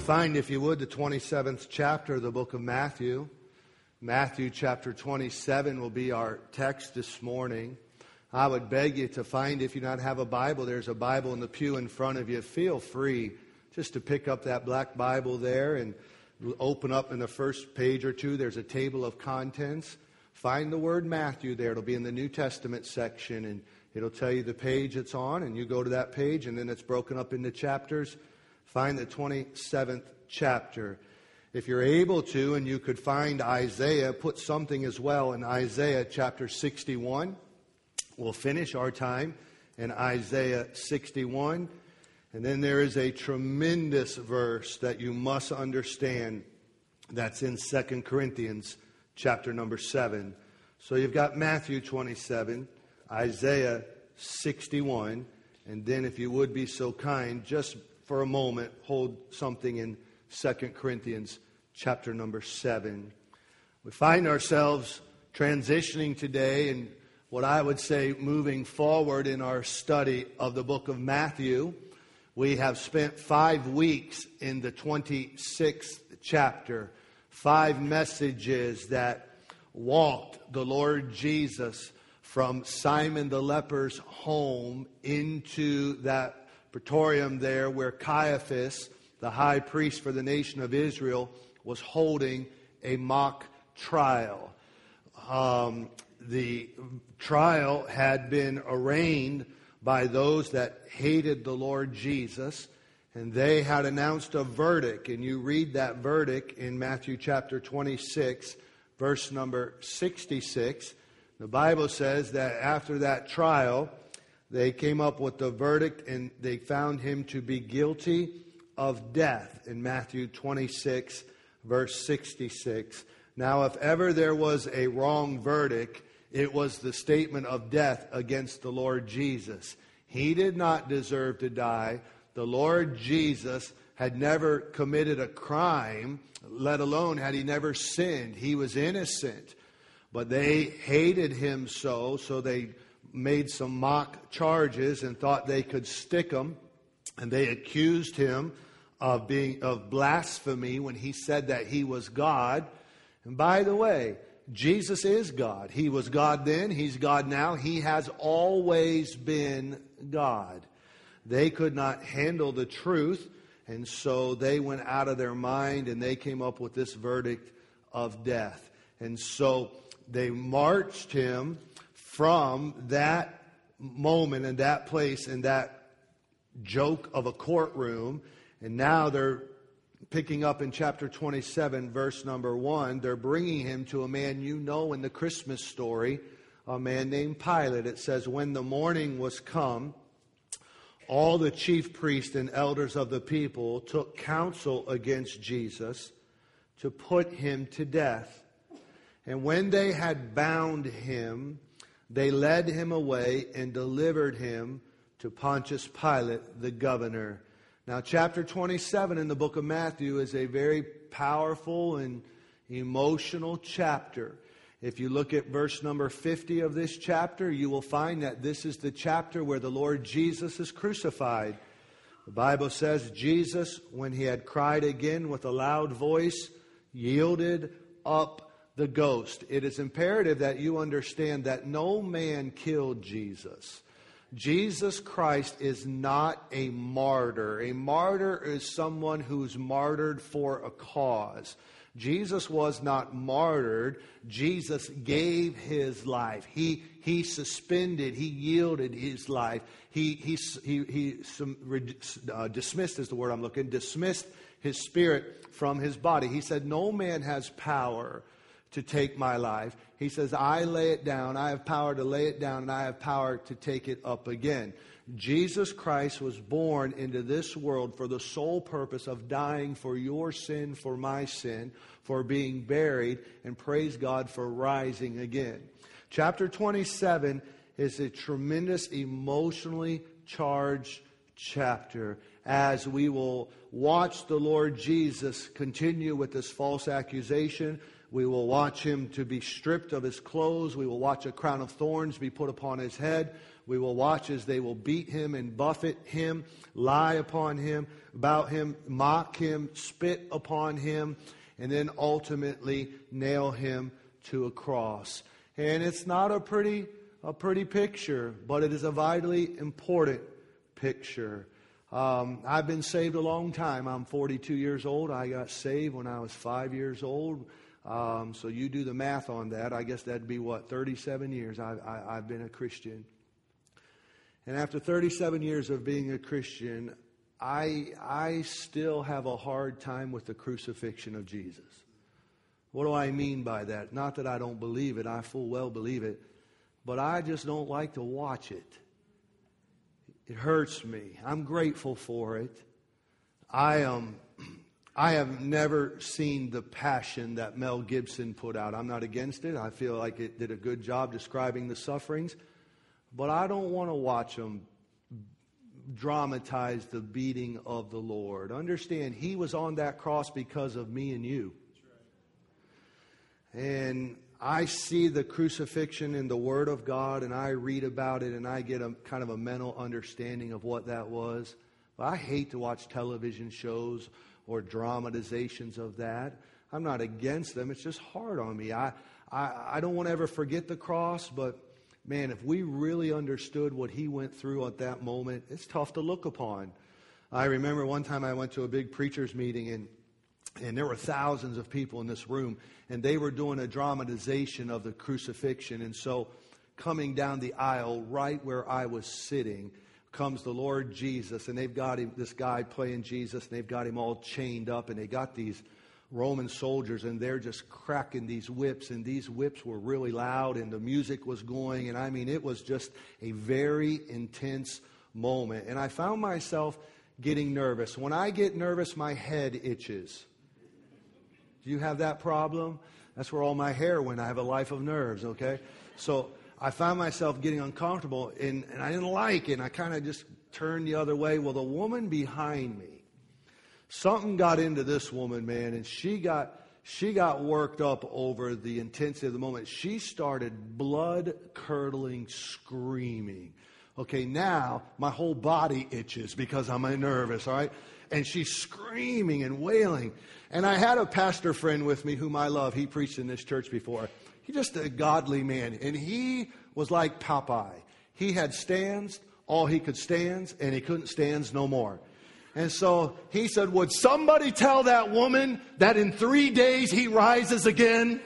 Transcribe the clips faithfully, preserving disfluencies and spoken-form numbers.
Find, if you would, the twenty-seventh chapter of the book of Matthew. Matthew chapter twenty-seven will be our text this morning. I would beg you to find, if you not have a Bible, there's a Bible in the pew in front of you. Feel free just to pick up that black Bible there and open up in the first page or two. There's a table of contents. Find the word Matthew there. It'll be in the New Testament section, and it'll tell you the page it's on, and you go to that page, and then it's broken up into chapters. Find the twenty-seventh chapter. If you're able to, and you could find Isaiah, put something as well in Isaiah chapter sixty-one. We'll finish our time in Isaiah sixty-one. And then there is a tremendous verse that you must understand that's in Second Corinthians chapter number seven. So you've got Matthew twenty-seven, Isaiah sixty-one, and then if you would be so kind, just for a moment, hold something in Second Corinthians chapter number seven. We find ourselves transitioning today and what I would say moving forward in our study of the book of Matthew. We have spent five weeks in the twenty-sixth chapter, five messages that walked the Lord Jesus from Simon the leper's home into that praetorium there where Caiaphas, the high priest for the nation of Israel, was holding a mock trial. Um, the trial had been arraigned by those that hated the Lord Jesus, and they had announced a verdict. And you read that verdict in Matthew chapter twenty-six, verse number sixty-six. The Bible says that after that trial, they came up with the verdict, and they found him to be guilty of death in Matthew twenty-six, verse sixty-six. Now, if ever there was a wrong verdict, it was the statement of death against the Lord Jesus. He did not deserve to die. The Lord Jesus had never committed a crime, let alone had he never sinned. He was innocent. But they hated him so, so they made some mock charges and thought they could stick him. And they accused him of being of blasphemy when he said that he was God. And by the way, Jesus is God. He was God then. He's God now. He has always been God. They could not handle the truth, and so they went out of their mind and they came up with this verdict of death. And so they marched him from that moment and that place and that joke of a courtroom. And now they're picking up in chapter twenty-seven, verse number one. They're bringing him to a man you know in the Christmas story, a man named Pilate. It says, when the morning was come, all the chief priests and elders of the people took counsel against Jesus to put him to death. And when they had bound him, they led him away and delivered him to Pontius Pilate, the governor. Now, chapter twenty-seven in the book of Matthew is a very powerful and emotional chapter. If you look at verse number fifty of this chapter, you will find that this is the chapter where the Lord Jesus is crucified. The Bible says Jesus, when he had cried again with a loud voice, yielded up the ghost. It is imperative that you understand that no man killed Jesus. Jesus Christ is not a martyr. A martyr is someone who's martyred for a cause. Jesus was not martyred. Jesus gave his life. He he suspended. He yielded his life. He he he, he uh, dismissed is the word I'm looking. Dismissed his spirit from his body. He said, "No man has power to take my life." He says, I lay it down. I have power to lay it down, and I have power to take it up again. Jesus Christ was born into this world for the sole purpose of dying for your sin, for my sin, for being buried, and praise God for rising again. Chapter twenty-seven is a tremendous emotionally charged chapter as we will watch the Lord Jesus continue with this false accusation. We will watch him to be stripped of his clothes. We will watch a crown of thorns be put upon his head. We will watch as they will beat him and buffet him, lie upon him, about him, mock him, spit upon him, and then ultimately nail him to a cross. And it's not a pretty, a pretty picture, but it is a vitally important picture. Um, I've been saved a long time. I'm forty-two years old. I got saved when I was five years old. Um, so you do the math on that. I guess that'd be what, thirty-seven years I, I, I've been a Christian. And after thirty-seven years of being a Christian, I, I still have a hard time with the crucifixion of Jesus. What do I mean by that? Not that I don't believe it. I full well believe it. But I just don't like to watch it. It hurts me. I'm grateful for it. I um, I have never seen The Passion that Mel Gibson put out. I'm not against it. I feel like it did a good job describing the sufferings. But I don't want to watch them dramatize the beating of the Lord. Understand, he was on that cross because of me and you. And I see the crucifixion in the Word of God, and I read about it, and I get a kind of a mental understanding of what that was. But I hate to watch television shows or dramatizations of that. I'm not against them. It's just hard on me. I, I, I don't want to ever forget the cross, but man, if we really understood what he went through at that moment, it's tough to look upon. I remember one time I went to a big preachers meeting, and and there were thousands of people in this room, and they were doing a dramatization of the crucifixion. And so coming down the aisle right where I was sitting comes the Lord Jesus, and they've got him, this guy playing Jesus, and they've got him all chained up, and they got these Roman soldiers, and they're just cracking these whips, and these whips were really loud, and the music was going, and I mean, it was just a very intense moment. And I found myself getting nervous. When I get nervous, my head itches. Do you have that problem? That's where all my hair went. I have a life of nerves, okay? So I found myself getting uncomfortable, and, and I didn't like it, and I kind of just turned the other way. Well, the woman behind me, something got into this woman, man, and she got she got worked up over the intensity of the moment. She started blood-curdling screaming. Okay, now my whole body itches because I'm nervous, all right? And she's screaming and wailing. And I had a pastor friend with me whom I love. He preached in this church before. He's just a godly man. And he was like Popeye. He had stands, all he could stand, and he couldn't stand no more. And so he said, would somebody tell that woman that in three days he rises again?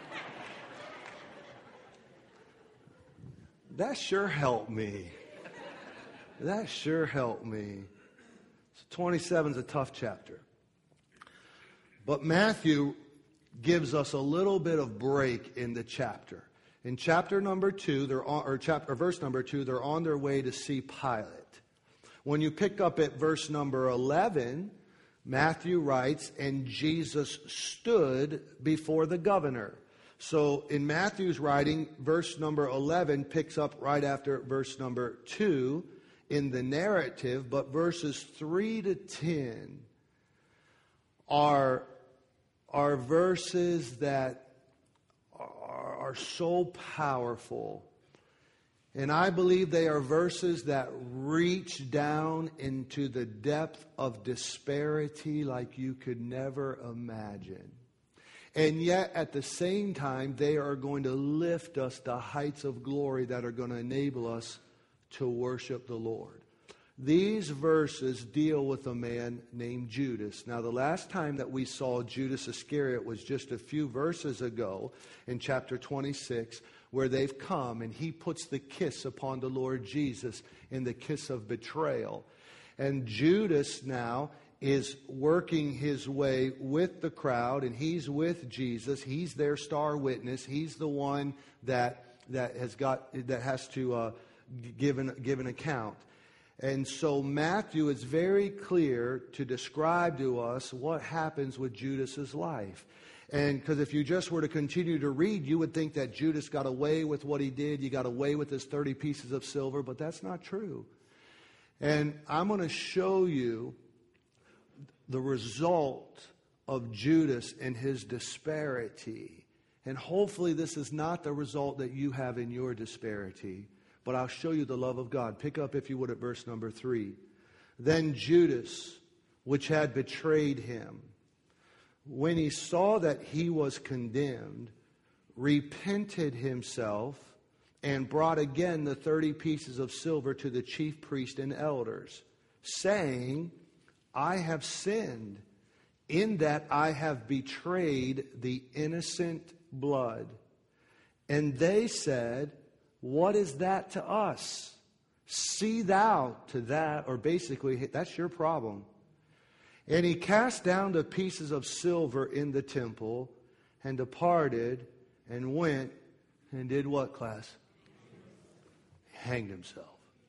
That sure helped me. That sure helped me. So twenty-seven is a tough chapter. But Matthew gives us a little bit of break in the chapter. In chapter number two, they're on, or chapter or verse number two, they're on their way to see Pilate. When you pick up at verse number eleven, Matthew writes, and Jesus stood before the governor. So in Matthew's writing, verse number eleven picks up right after verse number two in the narrative, but verses three to ten are, are verses that are, are so powerful. And I believe they are verses that reach down into the depth of disparity like you could never imagine. And yet, at the same time, they are going to lift us to heights of glory that are going to enable us to worship the Lord. These verses deal with a man named Judas. Now, the last time that we saw Judas Iscariot was just a few verses ago in chapter twenty-six, where they've come and he puts the kiss upon the Lord Jesus in the kiss of betrayal. And Judas now is working his way with the crowd, and he's with Jesus. He's their star witness. He's the one that that has got that has to uh, give an, give an account. And so Matthew is very clear to describe to us what happens with Judas's life. And because if you just were to continue to read, you would think that Judas got away with what he did. He got away with his thirty pieces of silver, but that's not true. And I'm going to show you the result of Judas and his disparity. And hopefully this is not the result that you have in your disparity. But I'll show you the love of God. Pick up, if you would, at verse number three. Then Judas, which had betrayed him, when he saw that he was condemned, repented himself and brought again the thirty pieces of silver to the chief priest and elders, saying, I have sinned in that I have betrayed the innocent blood. And they said, what is that to us? See thou to that, or basically, that's your problem. And he cast down the pieces of silver in the temple and departed and went and did what, class? Hanged himself.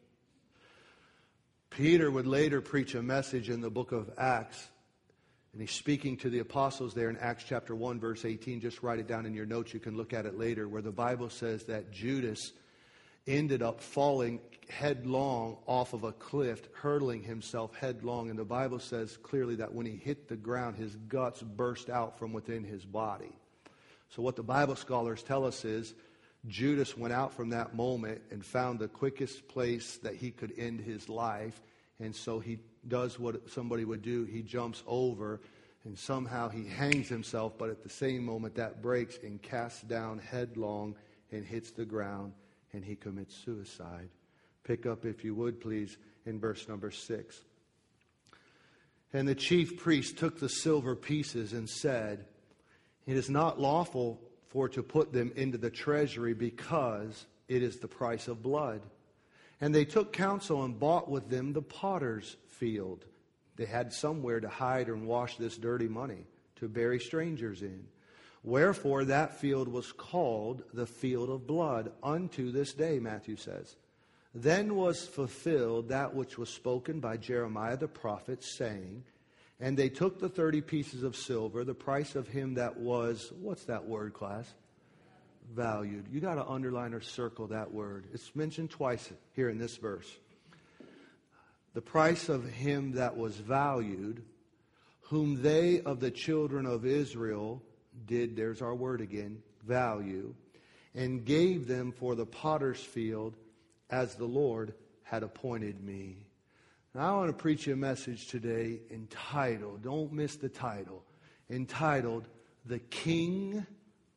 Peter would later preach a message in the book of Acts. And he's speaking to the apostles there in Acts chapter one, verse eighteen. Just write it down in your notes. You can look at it later, where the Bible says that Judas ended up falling headlong off of a cliff, hurtling himself headlong. And the Bible says clearly that when he hit the ground, his guts burst out from within his body. So what the Bible scholars tell us is Judas went out from that moment and found the quickest place that he could end his life. And so he does what somebody would do. He jumps over and somehow he hangs himself. But at the same moment that breaks and casts down headlong and hits the ground. And he commits suicide. Pick up, if you would, please, in verse number six. And the chief priest took the silver pieces and said, it is not lawful for to put them into the treasury, because it is the price of blood. And they took counsel and bought with them the potter's field. They had somewhere to hide and wash this dirty money, to bury strangers in. Wherefore that field was called the field of blood unto this day, Matthew says. Then was fulfilled that which was spoken by Jeremiah the prophet, saying, and they took the thirty pieces of silver, the price of him that was, what's that word, class? Valued. You got to underline or circle that word. It's mentioned twice here in this verse. The price of him that was valued, whom they of the children of Israel did, there's our word again, value, and gave them for the potter's field as the Lord had appointed me. Now I want to preach you a message today entitled, don't miss the title, entitled, The King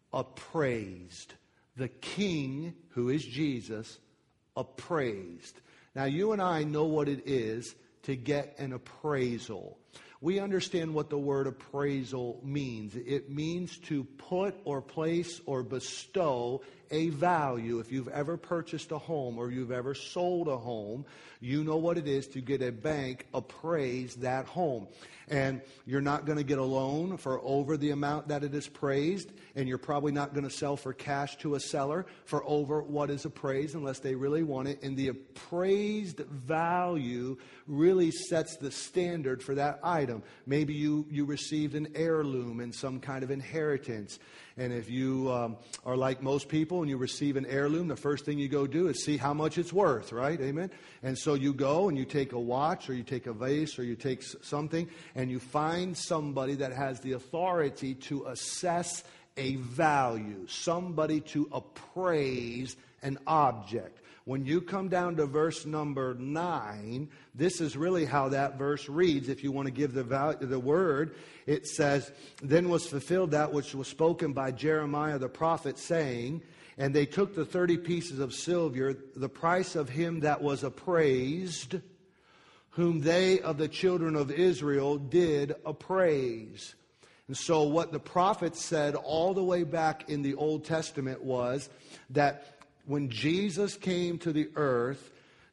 Appraised. The King, who is Jesus, appraised. Now you and I know what it is to get an appraisal. We understand what the word appraisal means. It means to put or place or bestow a value. If you've ever purchased a home or you've ever sold a home, you know what it is to get a bank appraise that home. And you're not going to get a loan for over the amount that it is appraised, and you're probably not going to sell for cash to a seller for over what is appraised unless they really want it. And the appraised value really sets the standard for that item. Maybe you, you received an heirloom in some kind of inheritance. And if you um, are like most people and you receive an heirloom, the first thing you go do is see how much it's worth, right? Amen? And so you go and you take a watch or you take a vase or you take something and you find somebody that has the authority to assess a value, somebody to appraise an object. When you come down to verse number nine, this is really how that verse reads. If you want to give the value, the word, it says, then was fulfilled that which was spoken by Jeremiah the prophet, saying, and they took the thirty pieces of silver, the price of him that was appraised, whom they of the children of Israel did appraise. And so what the prophet said all the way back in the Old Testament was that when Jesus came to the earth,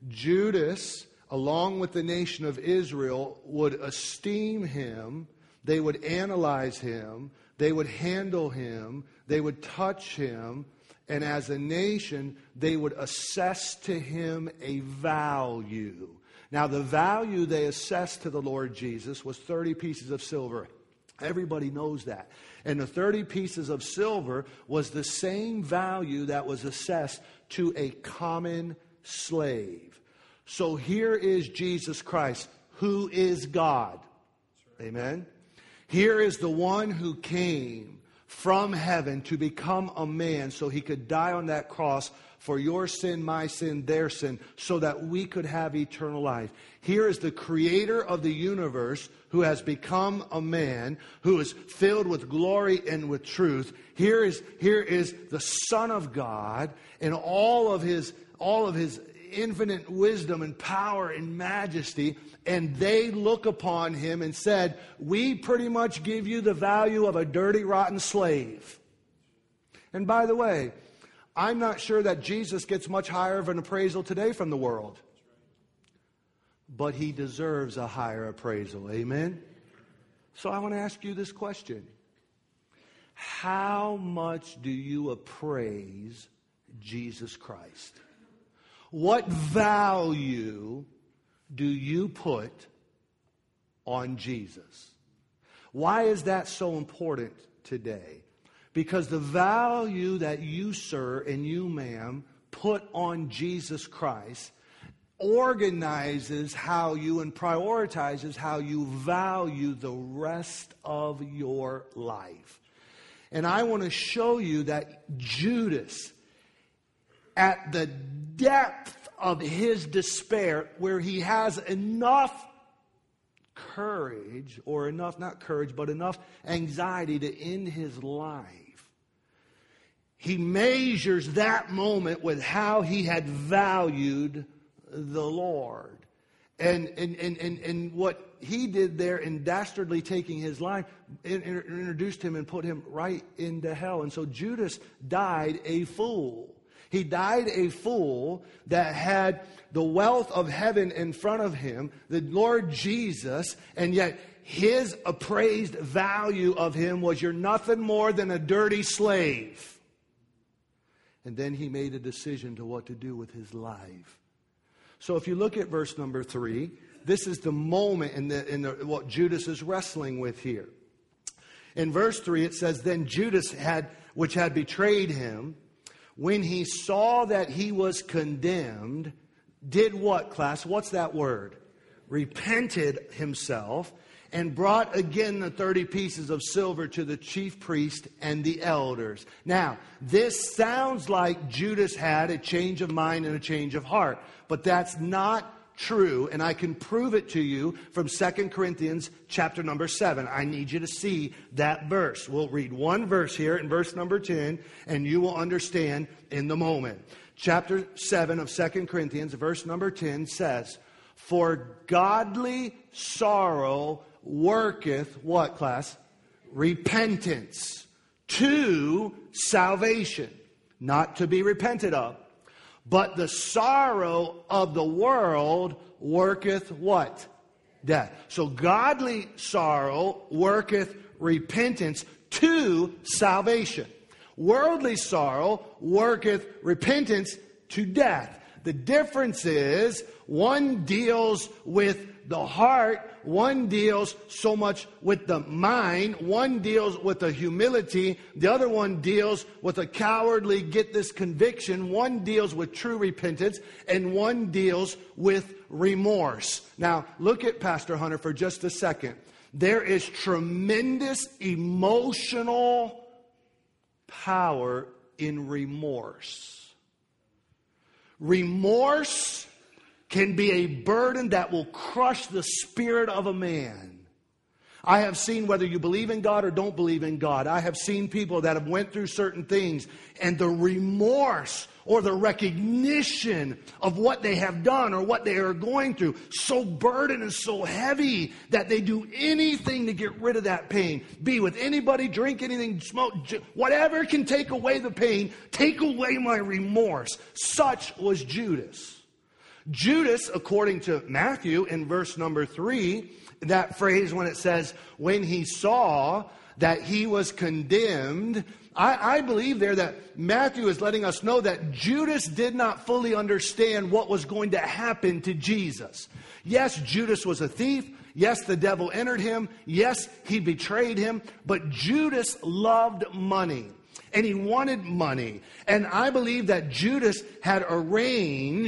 Judas, along with the nation of Israel, would esteem him, they would analyze him, they would handle him, they would touch him, and as a nation, they would assess to him a value. Now, the value they assessed to the Lord Jesus was thirty pieces of silver. Everybody knows that. And the thirty pieces of silver was the same value that was assessed to a common slave. So here is Jesus Christ, who is God. Amen. Here is the one who came from heaven to become a man so he could die on that cross for your sin, my sin, their sin, so that we could have eternal life. Here is the creator of the universe who has become a man, who is filled with glory and with truth. Here is, here is the Son of God and all of his, all of his infinite wisdom and power and majesty. And they look upon him and said, we pretty much give you the value of a dirty, rotten slave. And by the way, I'm not sure that Jesus gets much higher of an appraisal today from the world. But he deserves a higher appraisal. Amen? So I want to ask you this question. How much do you appraise Jesus Christ? What value do you put on Jesus? Why is that so important today? Because the value that you, sir, and you, ma'am, put on Jesus Christ organizes how you and prioritizes how you value the rest of your life. And I want to show you that Judas, at the depth of his despair, where he has enough courage, or enough, not courage, but enough anxiety to end his life, he measures that moment with how he had valued the Lord. And, and, and, and, and what he did there in dastardly taking his life, introduced him and put him right into hell. And so Judas died a fool. He died a fool that had the wealth of heaven in front of him, the Lord Jesus, and yet his appraised value of him was, you're nothing more than a dirty slave. And then he made a decision to what to do with his life. So if you look at verse number three, this is the moment in, the, in the, what Judas is wrestling with here. In verse three it says, then Judas, had, which had betrayed him, when he saw that he was condemned, did what, class? What's that word? Repented himself, and brought again the thirty pieces of silver to the chief priest and the elders. Now, this sounds like Judas had a change of mind and a change of heart. But that's not true, and I can prove it to you from Second Corinthians chapter number seven. I need you to see that verse. We'll read one verse here in verse number ten, and you will understand in the moment. Chapter seven of Second Corinthians, verse number ten says, for godly sorrow worketh, what, class? Repentance to salvation, not to be repented of. But the sorrow of the world worketh what? Death. So godly sorrow worketh repentance to salvation. Worldly sorrow worketh repentance to death. The difference is one deals with the heart, one deals so much with the mind, one deals with the humility, the other one deals with a cowardly get this conviction, one deals with true repentance, and one deals with remorse. Now, look at Pastor Hunter for just a second. There is tremendous emotional power in remorse. Remorse can be a burden that will crush the spirit of a man. I have seen, whether you believe in God or don't believe in God, I have seen people that have went through certain things, and the remorse or the recognition of what they have done or what they are going through so burdened and so heavy that they do anything to get rid of that pain. Be with anybody, drink anything, smoke, whatever can take away the pain, take away my remorse. Such was Judas. Judas, according to Matthew in verse number three, that phrase when it says, when he saw that he was condemned, I, I believe there that Matthew is letting us know that Judas did not fully understand what was going to happen to Jesus. Yes, Judas was a thief. Yes, the devil entered him. Yes, he betrayed him. But Judas loved money. And he wanted money. And I believe that Judas had arranged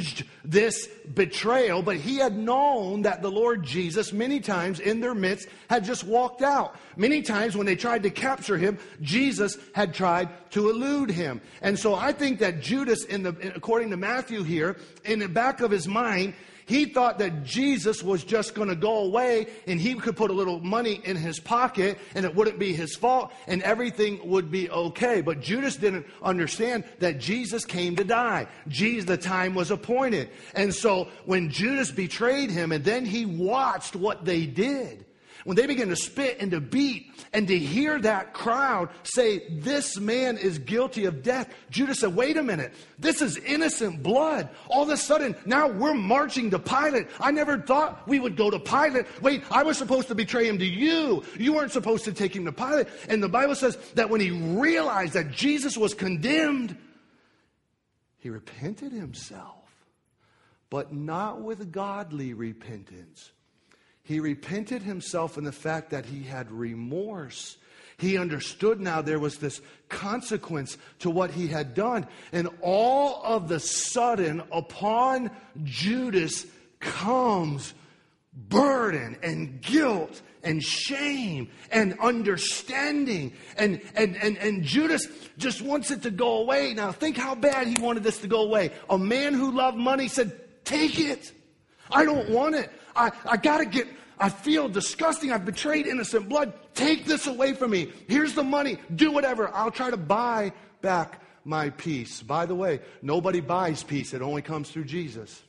this betrayal, but he had known that the Lord Jesus many times in their midst had just walked out. Many times when they tried to capture him, Jesus had tried to elude him. And so I think that Judas, in the, according to Matthew here, in the back of his mind, he thought that Jesus was just going to go away and he could put a little money in his pocket and it wouldn't be his fault and everything would be okay. But Judas didn't understand that Jesus came to die. Jesus, the time was appointed. And so when Judas betrayed him and then he watched what they did, when they began to spit and to beat and to hear that crowd say, this man is guilty of death, Judas said, wait a minute, this is innocent blood. All of a sudden, now we're marching to Pilate. I never thought we would go to Pilate. Wait, I was supposed to betray him to you. You weren't supposed to take him to Pilate. And the Bible says that when he realized that Jesus was condemned, he repented himself, but not with godly repentance. He repented himself in the fact that he had remorse. He understood now there was this consequence to what he had done. And all of the sudden, upon Judas comes burden and guilt and shame and understanding. And, and, and, and Judas just wants it to go away. Now think how bad he wanted this to go away. A man who loved money said, take it. I don't want it. I, I got to get, I feel disgusting. I've betrayed innocent blood. Take this away from me. Here's the money. Do whatever. I'll try to buy back my peace. By the way, nobody buys peace. It only comes through Jesus.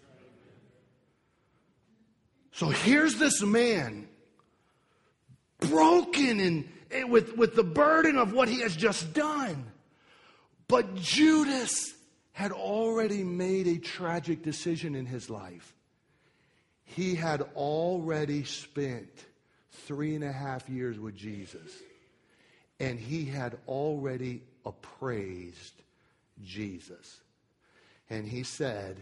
So here's this man broken and, and with, with the burden of what he has just done. But Judas had already made a tragic decision in his life. He had already spent three and a half years with Jesus. And he had already appraised Jesus. And he said,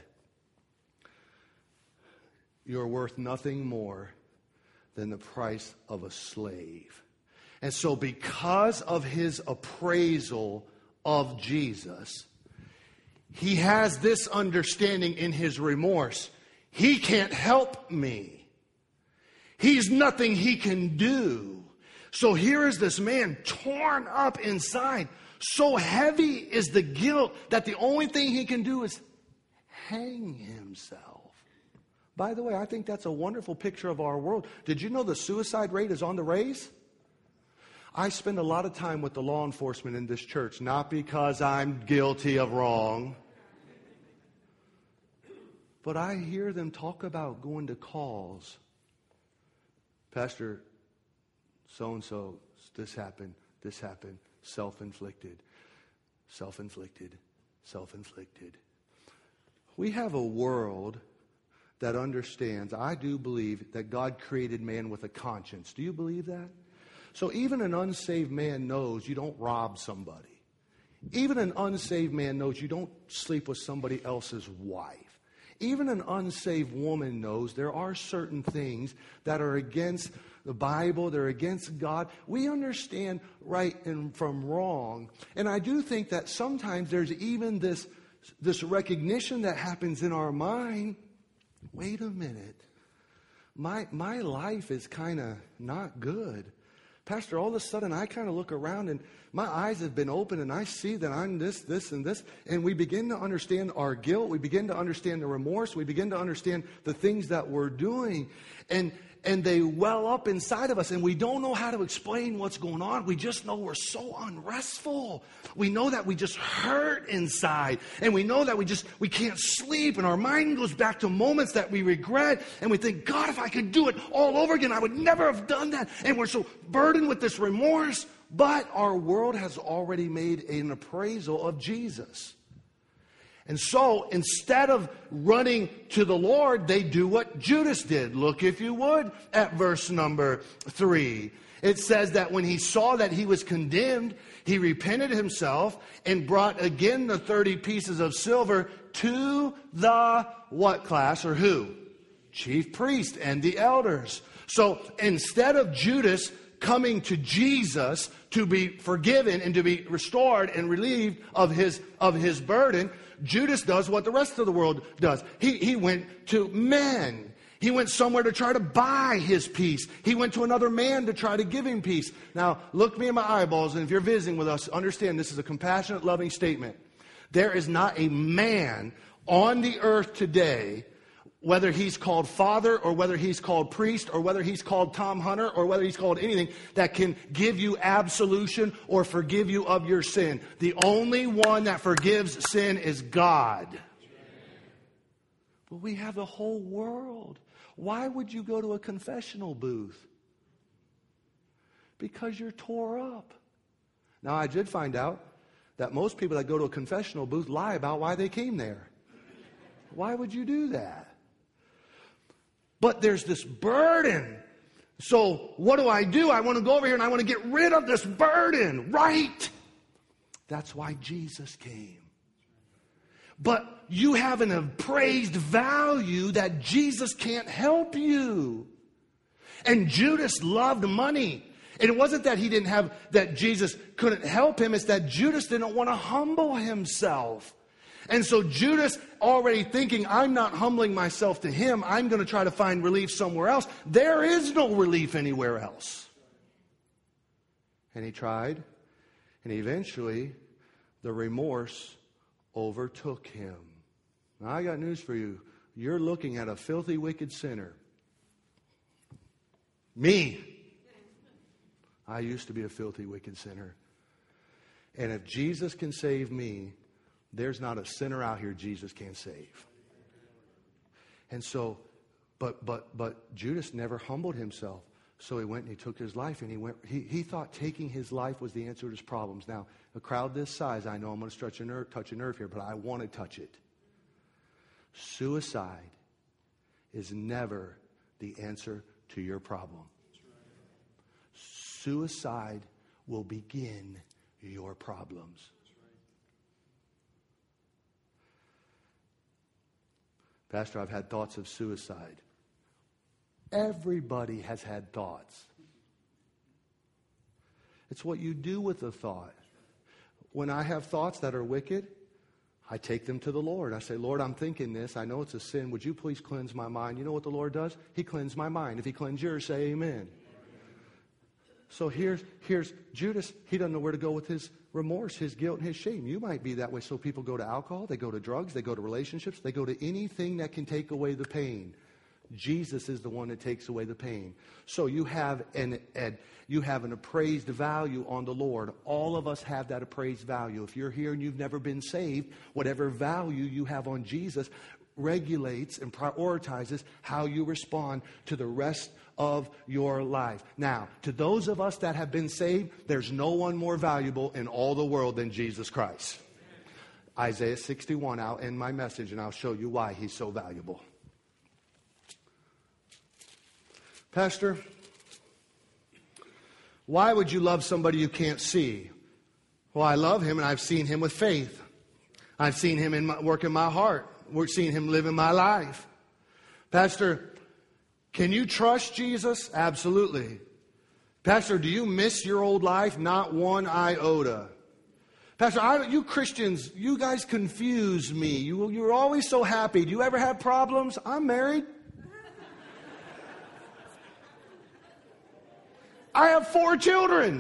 you're worth nothing more than the price of a slave. And so because of his appraisal of Jesus, he has this understanding in his remorse. He can't help me. He's nothing he can do. So here is this man torn up inside. So heavy is the guilt that the only thing he can do is hang himself. By the way, I think that's a wonderful picture of our world. Did you know the suicide rate is on the rise? I spend a lot of time with the law enforcement in this church, not because I'm guilty of wrong, but I hear them talk about going to calls. Pastor, so-and-so, this happened, this happened, self-inflicted, self-inflicted, self-inflicted. We have a world that understands, I do believe, that God created man with a conscience. Do you believe that? So even an unsaved man knows you don't rob somebody. Even an unsaved man knows you don't sleep with somebody else's wife. Even an unsaved woman knows there are certain things that are against the Bible, they're against God. We understand right and from wrong. And I do think that sometimes there's even this, this recognition that happens in our mind. Wait a minute. My, my life is kind of not good. Pastor, all of a sudden I kind of look around and my eyes have been opened and I see that I'm this, this, and this. And we begin to understand our guilt. We begin to understand the remorse. We begin to understand the things that we're doing. And and they well up inside of us and we don't know how to explain what's going on. We just know we're so unrestful. We know that we just hurt inside. And we know that we just, we can't sleep. And our mind goes back to moments that we regret. And we think, God, if I could do it all over again, I would never have done that. And we're so burdened with this remorse. But our world has already made an appraisal of Jesus. And so instead of running to the Lord, they do what Judas did. Look, if you would, at verse number three. It says that when he saw that he was condemned, he repented himself and brought again the thirty pieces of silver to the what class or who? Chief priest and the elders. So instead of Judas coming to Jesus to be forgiven and to be restored and relieved of his, of his burden, Judas does what the rest of the world does. He, he went to men. He went somewhere to try to buy his peace. He went to another man to try to give him peace. Now, look me in my eyeballs, and if you're visiting with us, understand this is a compassionate, loving statement. There is not a man on the earth today, whether he's called father or whether he's called priest or whether he's called Tom Hunter or whether he's called anything, that can give you absolution or forgive you of your sin. The only one that forgives sin is God. But we have the whole world. Why would you go to a confessional booth? Because you're tore up. Now, I did find out that most people that go to a confessional booth lie about why they came there. Why would you do that? But there's this burden. So what do I do? I want to go over here and I want to get rid of this burden, right? That's why Jesus came. But you have an appraised value that Jesus can't help you. And Judas loved money. And it wasn't that he didn't have, that Jesus couldn't help him. It's that Judas didn't want to humble himself. And so Judas, already thinking, I'm not humbling myself to him, I'm going to try to find relief somewhere else. There is no relief anywhere else. And he tried, and eventually the remorse overtook him. Now, I got news for you. You're looking at a filthy, wicked sinner. Me. I used to be a filthy, wicked sinner. And if Jesus can save me, there's not a sinner out here Jesus can't save. And so, but but but Judas never humbled himself. So he went and he took his life, and he went. He, he thought taking his life was the answer to his problems. Now, a crowd this size, I know I'm going to stretch a nerve, touch a nerve here, but I want to touch it. Suicide is never the answer to your problem. Suicide will begin your problems. Pastor, I've had thoughts of suicide. Everybody has had thoughts. It's what you do with the thought. When I have thoughts that are wicked, I take them to the Lord. I say, Lord, I'm thinking this. I know it's a sin. Would you please cleanse my mind? You know what the Lord does? He cleansed my mind. If he cleansed yours, say amen. So here's, here's Judas. He doesn't know where to go with his remorse, his guilt, and his shame. You might be that way. So people go to alcohol, they go to drugs, they go to relationships, they go to anything that can take away the pain. Jesus is the one that takes away the pain. So you have an, an you have an appraised value on the Lord. All of us have that appraised value. If you're here and you've never been saved, whatever value you have on Jesus regulates and prioritizes how you respond to the rest of your life. Now, to those of us that have been saved, there's no one more valuable in all the world than Jesus Christ. Isaiah sixty-one, I'll end my message and I'll show you why he's so valuable. Pastor, why would you love somebody you can't see? Well, I love him, and I've seen him with faith. I've seen him in my, work in my heart. We're seeing him live in my life. Pastor, can you trust Jesus? Absolutely. Pastor, do you miss your old life? Not one iota. Pastor, I, you Christians, you guys confuse me. You, you're always so happy. Do you ever have problems? I'm married. I have four children.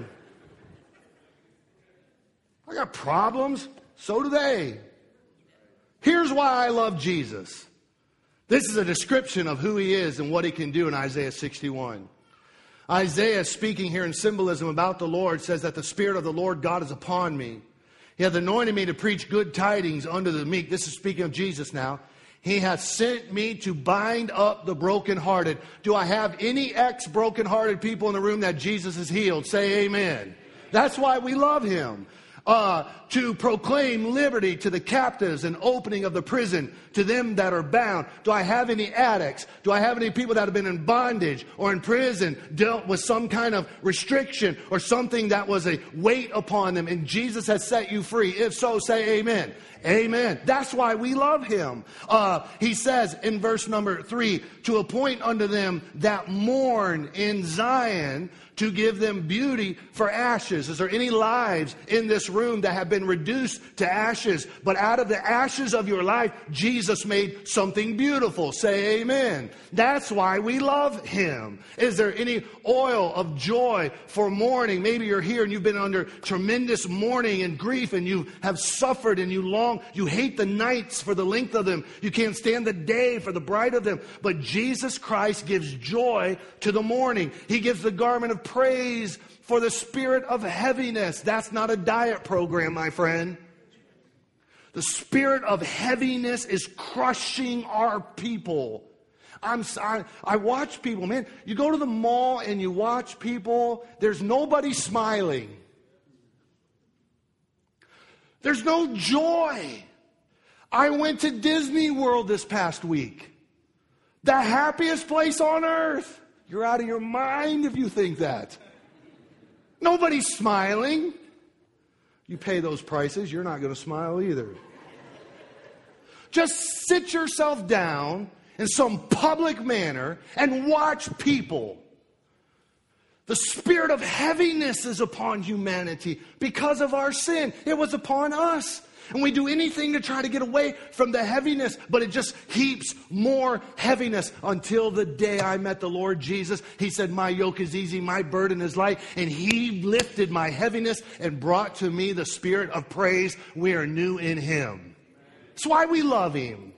I got problems. So do they. Here's why I love Jesus. This is a description of who he is and what he can do in Isaiah sixty-one. Isaiah, speaking here in symbolism about the Lord, says that the Spirit of the Lord God is upon me. He hath anointed me to preach good tidings unto the meek. This is speaking of Jesus now. He hath sent me to bind up the brokenhearted. Do I have any ex-brokenhearted people in the room that Jesus has healed? Say amen. That's why we love him. Uh, to proclaim liberty to the captives and opening of the prison to them that are bound? Do I have any addicts? Do I have any people that have been in bondage or in prison, dealt with some kind of restriction or something that was a weight upon them, and Jesus has set you free? If so, say amen. Amen. That's why we love him. Uh, he says in verse number three, to appoint unto them that mourn in Zion, to give them beauty for ashes. Is there any lives in this room that have been reduced to ashes? But out of the ashes of your life, Jesus made something beautiful. Say amen. That's why we love him. Is there any oil of joy for mourning? Maybe you're here and you've been under tremendous mourning and grief, and you have suffered and you long, you hate the nights for the length of them. You can't stand the day for the bright of them. But Jesus Christ gives joy to the mourning. He gives the garment of praise for the spirit of heaviness. That's not a diet program, my friend. The spirit of heaviness is crushing our people. I'm I, I watch people, man. You go to the mall and you watch people. There's nobody smiling. There's no joy. I went to Disney World this past week. The happiest place on earth. You're out of your mind if you think that. Nobody's smiling. You pay those prices, you're not going to smile either. Just sit yourself down in some public manner and watch people. The spirit of heaviness is upon humanity because of our sin. It was upon us. And we do anything to try to get away from the heaviness, but it just heaps more heaviness until the day I met the Lord Jesus. He said, my yoke is easy, my burden is light. And he lifted my heaviness and brought to me the spirit of praise. We are new in him. That's why we love him.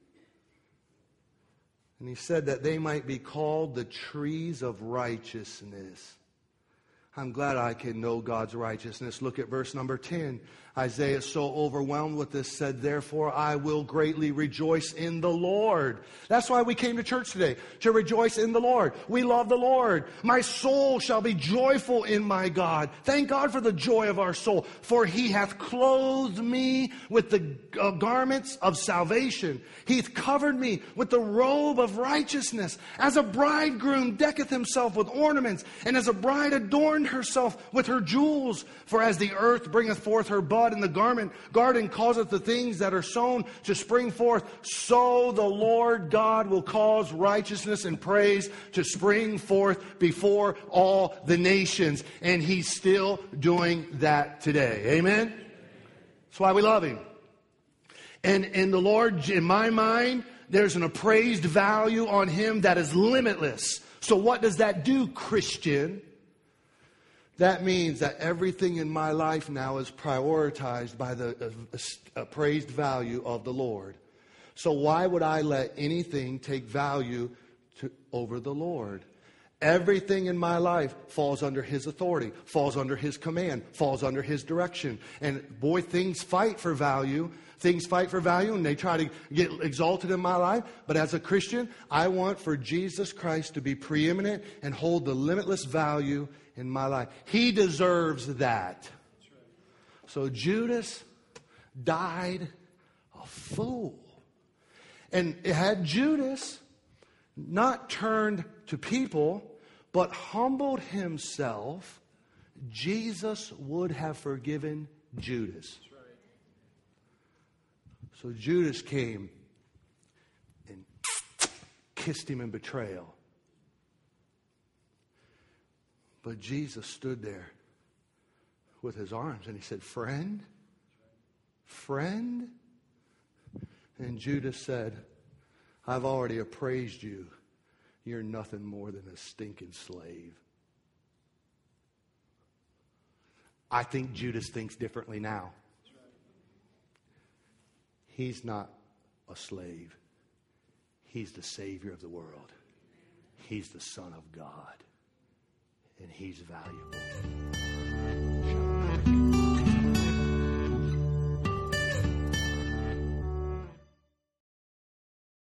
And he said that they might be called the trees of righteousness. I'm glad I can know God's righteousness. Look at verse number ten. Isaiah is so overwhelmed with this, said, therefore I will greatly rejoice in the Lord. That's why we came to church today, to rejoice in the Lord. We love the Lord. My soul shall be joyful in my God. Thank God for the joy of our soul. For he hath clothed me with the uh, garments of salvation. He hath covered me with the robe of righteousness. As a bridegroom decketh himself with ornaments, and as a bride adorned herself with her jewels. For as the earth bringeth forth her bud, in the garment garden causeth the things that are sown to spring forth, so the Lord God will cause righteousness and praise to spring forth before all the nations. And he's still doing that today. Amen? That's why we love him. And, and the Lord, in my mind, there's an appraised value on him that is limitless. So what does that do, Christian? That means that everything in my life now is prioritized by the appraised value of the Lord. So why would I let anything take value to, over the Lord? Everything in my life falls under his authority, falls under his command, falls under his direction. And boy, things fight for value. Things fight for value and they try to get exalted in my life. But as a Christian, I want for Jesus Christ to be preeminent and hold the limitless value in my life. He deserves that. So Judas died a fool. And had Judas not turned to people, but humbled himself, Jesus would have forgiven Judas. So Judas came and kissed him in betrayal. But Jesus stood there with his arms and he said, friend, friend. And Judas said, I've already appraised you. You're nothing more than a stinking slave. I think Judas thinks differently now. He's not a slave. He's the Savior of the world. He's the Son of God. And he's valuable.